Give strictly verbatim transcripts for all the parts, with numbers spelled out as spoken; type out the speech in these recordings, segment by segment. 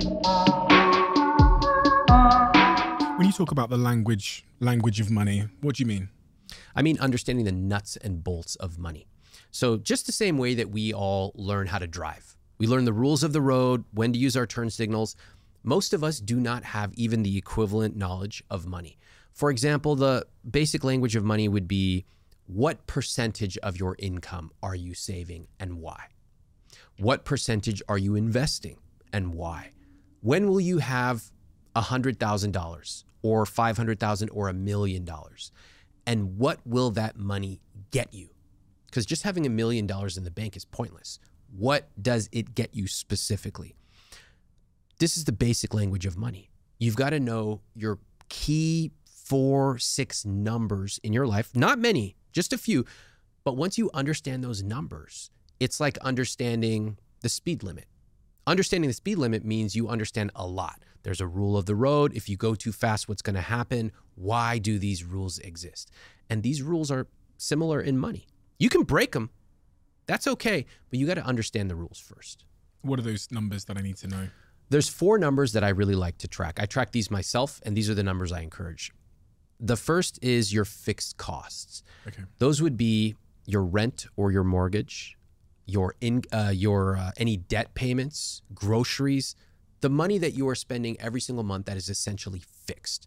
When you talk about the language language of money, what do you mean? I mean understanding the nuts and bolts of money. So just the same way that we all learn how to drive. We learn the rules of the road, when to use our turn signals. Most of us do not have even the equivalent knowledge of money. For example, the basic language of money would be, what percentage of your income are you saving and why? What percentage are you investing and why? When will you have one hundred thousand dollars or five hundred thousand dollars or a million dollars? And what will that money get you? Because just having a million dollars in the bank is pointless. What does it get you specifically? This is the basic language of money. You've got to know your key four, six numbers in your life. Not many, just a few. But once you understand those numbers, it's like understanding the speed limit. Understanding the speed limit means you understand a lot. There's a rule of the road. If you go too fast, what's going to happen? Why do these rules exist? And these rules are similar in money. You can break them. That's okay. But you got to understand the rules first. What are those numbers that I need to know? There's four numbers that I really like to track. I track these myself, and these are the numbers I encourage. The first is your fixed costs. Okay. Those would be your rent or your mortgage, your in uh, your uh, any debt payments, groceries, the money that you are spending every single month that is essentially fixed.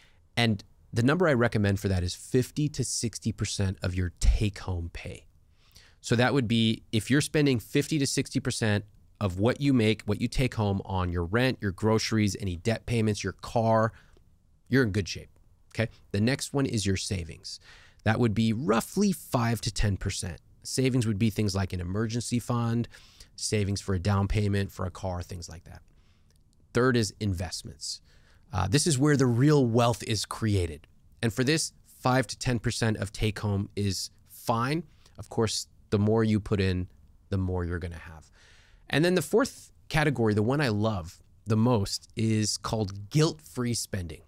And the number I recommend for that is fifty to sixty percent of your take-home pay. So that would be, if you're spending fifty to sixty percent of what you make, what you take home on your rent, your groceries, any debt payments, your car, you're in good shape. Okay. The next one is your savings. That would be roughly five to ten percent. Savings would be things like an emergency fund, savings for a down payment, for a car, things like that. Third is investments. Uh, this is where the real wealth is created. And for this, five to ten percent of take home is fine. Of course, the more you put in, the more you're going to have. And then the fourth category, the one I love the most, is called guilt-free spending.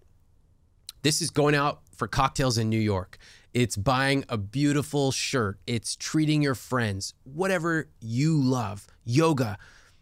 This is going out for cocktails in New York. It's buying a beautiful shirt. It's treating your friends, whatever you love, yoga,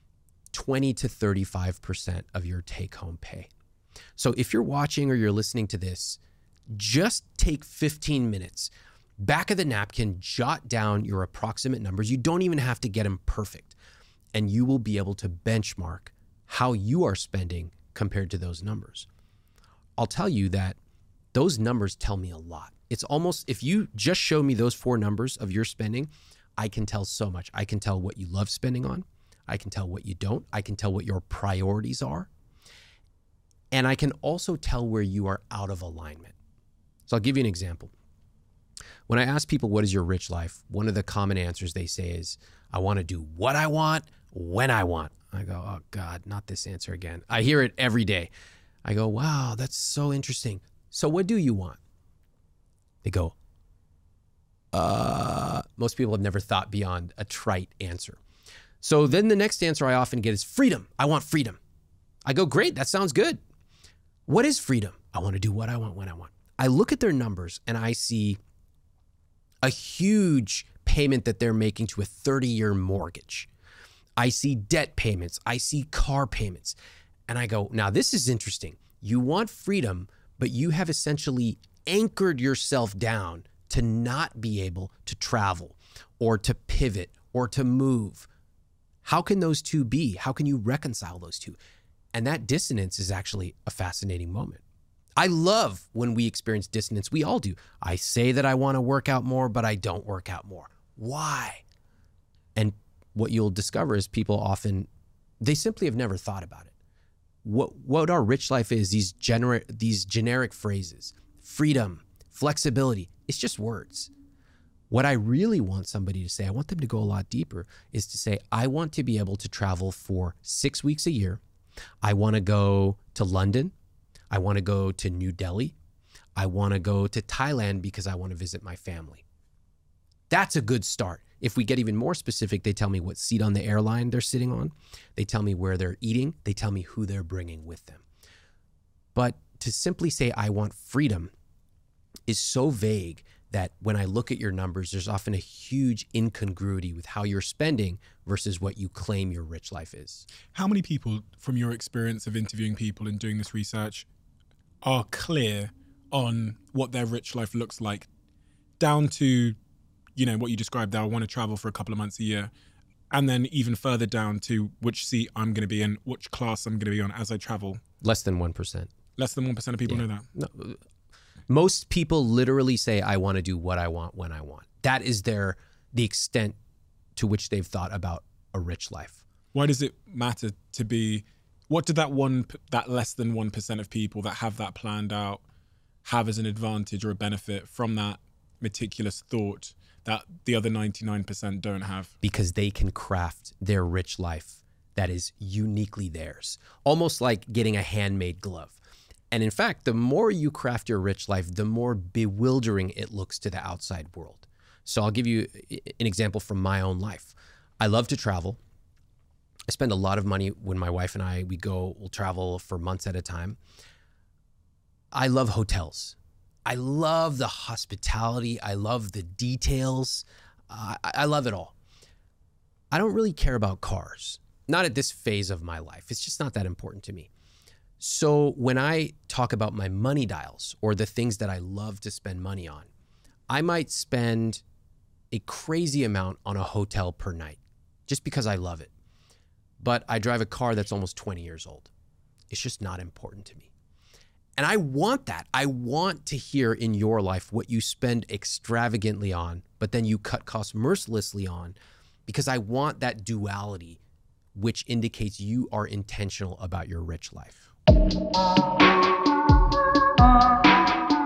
twenty to thirty-five percent of your take-home pay. So if you're watching or you're listening to this, just take fifteen minutes, back of the napkin, jot down your approximate numbers. You don't even have to get them perfect. And you will be able to benchmark how you are spending compared to those numbers. I'll tell you that those numbers tell me a lot. It's almost, if you just show me those four numbers of your spending, I can tell so much. I can tell what you love spending on. I can tell what you don't. I can tell what your priorities are. And I can also tell where you are out of alignment. So I'll give you an example. When I ask people, what is your rich life? One of the common answers they say is, I want to do what I want, when I want. I go, oh God, not this answer again. I hear it every day. I go, wow, that's so interesting. So what do you want? They go, uh, most people have never thought beyond a trite answer. So then the next answer I often get is freedom. I want freedom. I go, great, that sounds good. What is freedom? I want to do what I want, when I want. I look at their numbers and I see a huge payment that they're making to a thirty-year mortgage. I see debt payments. I see car payments. And I go, now this is interesting. You want freedom, but you have essentially anchored yourself down to not be able to travel or to pivot or to move. How can those two be? How can you reconcile those two? And that dissonance is actually a fascinating moment. I love when we experience dissonance. We all do. I say that I want to work out more, but I don't work out more. Why? And what you'll discover is people often, they simply have never thought about it. What, what our rich life is, these generic, these generic phrases, freedom, flexibility, it's just words. What I really want somebody to say, I want them to go a lot deeper, is to say, I want to be able to travel for six weeks a year. I want to go to London. I want to go to New Delhi. I want to go to Thailand because I want to visit my family. That's a good start. If we get even more specific, they tell me what seat on the airline they're sitting on. They tell me where they're eating. They tell me who they're bringing with them. But to simply say, I want freedom, is so vague that when I look at your numbers, there's often a huge incongruity with how you're spending versus what you claim your rich life is. How many people, from your experience of interviewing people and doing this research, are clear on what their rich life looks like, down to, you know, what you described there, I want to travel for a couple of months a year, and then even further down to which seat I'm going to be in, which class I'm going to be on as I travel? Less than one percent. Less than one percent of people Yeah. know that? No, most people literally say, I want to do what I want when I want. That is their the extent to which they've thought about a rich life. Why does it matter to be, what did that one, that less than one percent of people that have that planned out have as an advantage or a benefit from that meticulous thought that the other ninety-nine percent don't have? Because they can craft their rich life that is uniquely theirs, almost like getting a handmade glove. And in fact, the more you craft your rich life, the more bewildering it looks to the outside world. So I'll give you an example from my own life. I love to travel. I spend a lot of money when my wife and I, we go, we'll travel for months at a time. I love hotels. I love the hospitality. I love the details. Uh, I, I love it all. I don't really care about cars. Not at this phase of my life. It's just not that important to me. So when I talk about my money dials or the things that I love to spend money on, I might spend a crazy amount on a hotel per night just because I love it. But I drive a car that's almost twenty years old. It's just not important to me. And I want that. I want to hear in your life what you spend extravagantly on, but then you cut costs mercilessly on, because I want that duality, which indicates you are intentional about your rich life.